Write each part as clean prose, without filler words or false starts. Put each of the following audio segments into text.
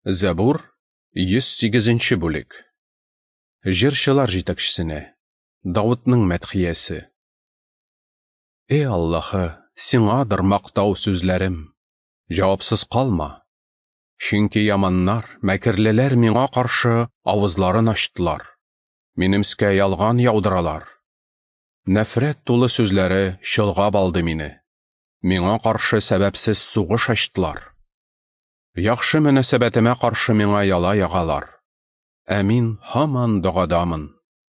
Зәбур 108 бүлек. Җырчылар җитәкчесенә Давытның мәдхиясе. Эй Аллаһы, сиңадыр мактау сүзләрем, җавапсыз калма. Чөнки яманнар, мәкерлеләр миңа каршы авызларын ачтылар. Минемскә ялган яудыралар. Нәфрәт тулы сүзләре чолгап алды мине. Миңа каршы сәбәпсез сугыш ачтылар. Яхшы мөнәсәбәтемә каршы миңа яла ягалар. Ә мин һаман дагадамын.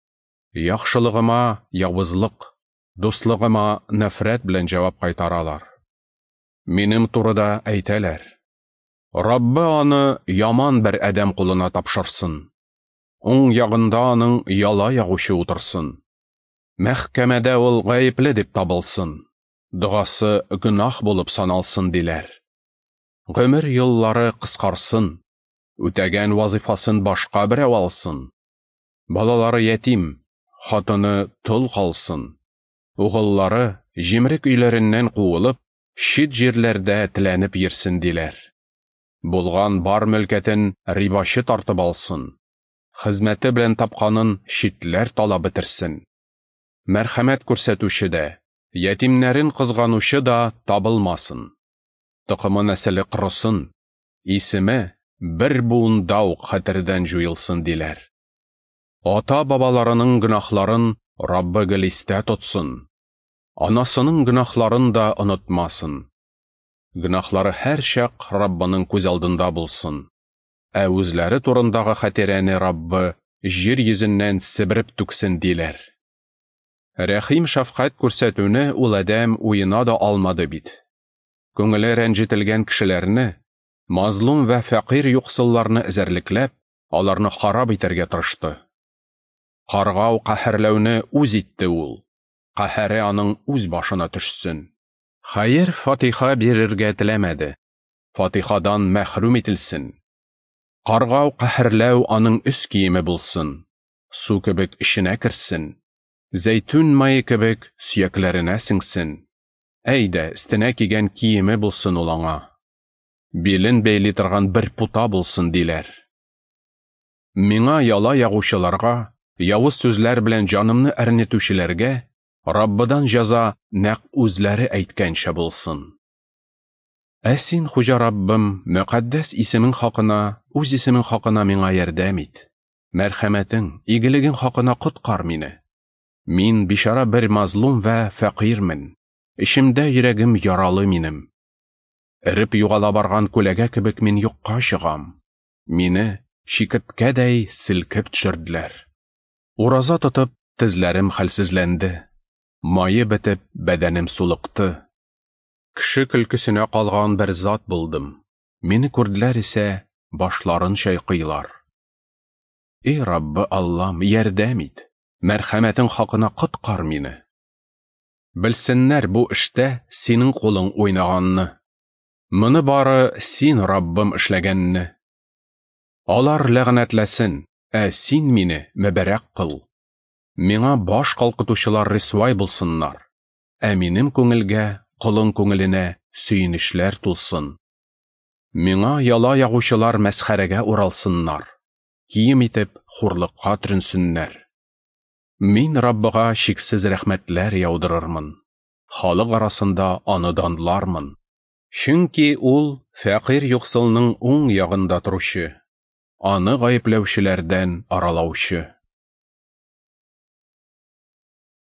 Яхшылыгыма явызлык, дуслыгыма нәфрәт белән җавап кайтаралар. Минем турыда әйтәләр: Раббы аны яман бер адәм кулына тапшырсын. Уң ягында аның яла ягучы утырсын. Мәхкәмәдә ул гаепле дип табылсын. Дугасы гөнаһ булып саналсын диләр. Гомер еллары кыскарсын. Үтәгән вазифасын башка берәү алсын. Балалары ятим, хатыны тол калсын. Угыллары җимрек өйләреннән куылып, чит җирләрдә теләнеп йөрсен диләр. Булган бар мөлкәтен рибачы тартып алсын. Хезмәте белән тапканын читләр талап бетерсен. Мәрхәмәт күрсәтүче дә, ятимнәрен кызганучы да табылмасын. Токымы нәселе кырысын, исеме бер буында ук хәтердән җуелсын диләр. Ата-бабаларының гөнаһларын Раббы гелистә тотсын. Анасының гөнаһларын да онытмасын. Гөнаһлары һәр чак Раббының күз алдында булсын. Ә үзләре турындагы хәтерәне Раббы җир йөзеннән себереп түксен диләр. Рәхим шәфкать күрсәтүне ул адәм уена да алмады бит. Күңеле рәнҗетелгән кешеләрне, мазлум вә фәкыйр юксылларны эзәрлекләп, аларны харап итәргә тырышты. Каргау каһәрләүне үз итте ул. Каһәре аның үз башына төшсен. Хәер фатиха бирергә теләмәде. Фатихадан мәхрүм ителсен. Каргау каһәрләү аның үз киеме булсын. Су кебек ишенә керсен. Зәйтүн мае кебек сөякләренә сеңсен. Әйдә, өстенә кигән киеме булсын ул аңа. Билен бәйли торган бер пута булсын диләр. Миңа яла ягучыларга, явыз сүзләр белән җанымны әрнетүчеләргә Раббыдан җәза нәкъ үзләре әйткәнчә булсын. Ә син, Хуҗа Раббым, мөкаддәс исемең хакына, үз исемең хакына миңа ярдәм ит. Мәрхәмәтең, игелегең хакына коткар мине. Мин бишара бер мазлум вә фәкыйрмен. Ишемдә йөрәгем яралы минем. Эреп югала барган күләгә кебек мин юкка чыгам. Мине чикерткәдәй селкеп төшерделәр. Ураза тотып, тезләрем хәлсезләнде. Майы бетеп, бәдәнем сулыкты. Кеше көлкесенә калган бер зат булдым. Мине күрделәр исә, башларын чайкыйлар. Эй Раббы Аллам, ярдәм ит. Мәрхәмәтең хакына коткар мине. Белсеннәр бу эштә синең кулың уйнаганны. Моны бары син, Раббым, эшләгәнне. Алар ләгънәтләсен, ә син мине мәбәрәк кыл. Миңа баш калкытучылар рисвай булсыннар. Ә минем күңелгә, кулың күңеленә сөенешләр тулсын. Миңа яла ягучылар мәсхәрәгә уралсыннар. Кием итеп хурлыкка төренсеннәр. Мин Раббыга чиксез рәхмәтләр яудырырмын. Халык арасында аны данлармын. Чөнки ул фәкыйр юксылның уң ягында торучы, аны гаепләүчеләрдән аралаучы.